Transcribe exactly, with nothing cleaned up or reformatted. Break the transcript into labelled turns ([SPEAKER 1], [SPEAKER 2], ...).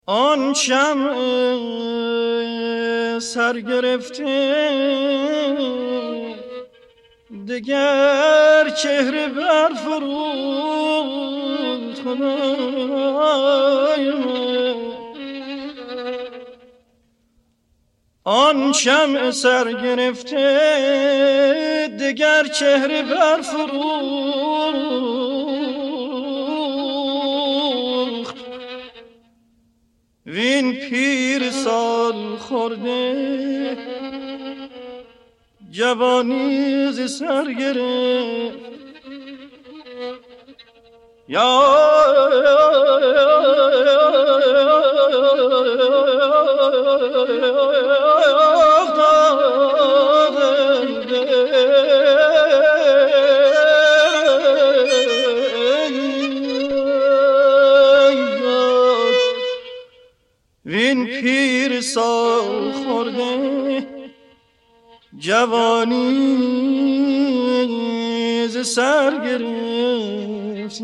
[SPEAKER 1] آن شمع سرگرفته دگر چهره برفروخت خدای من. آن شمع سرگرفته دگر چهره برفروخت وین پیر سال خورده جوانی ز سر گرفت. یا وین پیر سال خورده جوانی ز سر گرفت.